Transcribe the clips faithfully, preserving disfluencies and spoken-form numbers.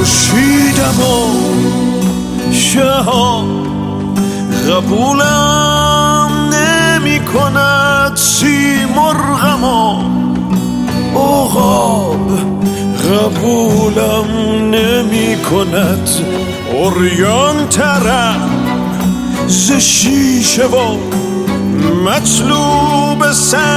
خورشیدم و شهاب قبولم نمی کند سیمرغم و عقاب قبولم نمی کند عریان ترم ز شیشه و مطلوب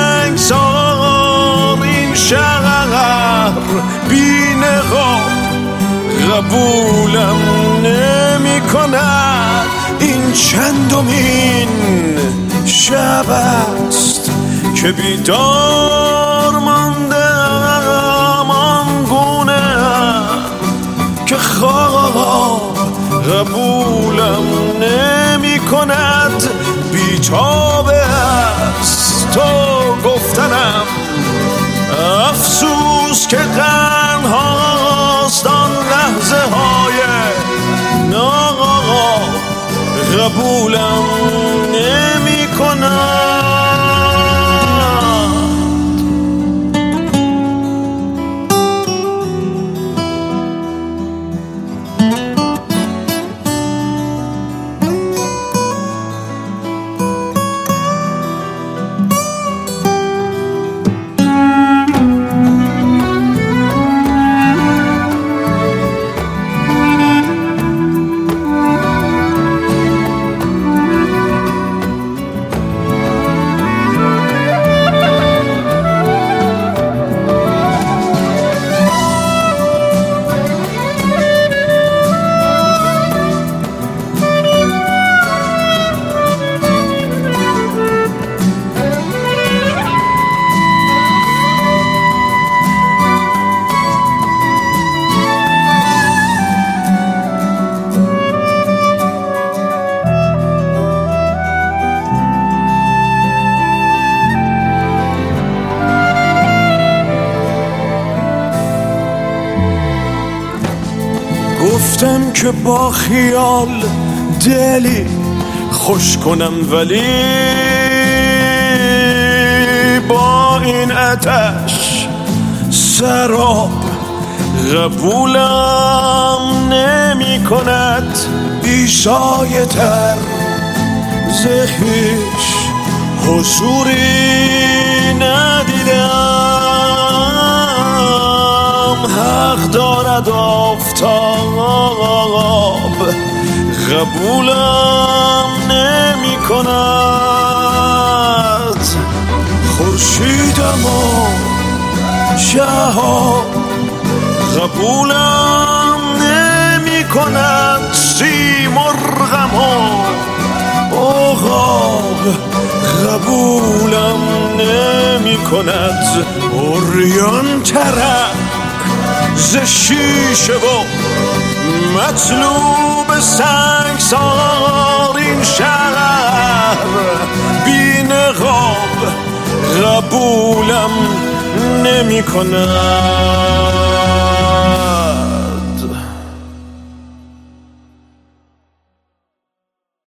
سنگسار این شهر بی نقاب قبولم نمی کند این چندمین شب است که بیدار ماندم آنگونه که خواب قبولم نمی کند بیتاب است تو گفتنم افسوس که تنهاست آن لحظه های ناقاب قبولم نمی کند. گفتم که با خیال دلی خوش کنم ولی با این آتش سراب قبولم نمی کند ایسای تر ز خویش حضوری ندیدم حق دارد آفتاب قبولم نمی کند خورشیدم و شهاب قبولم نمی کند سیمرغم و عقاب قبولم نمی کند عریان ترم ز شیشه و مطلوب سنگسار این شهر بی نقاب قبولم نمی کند.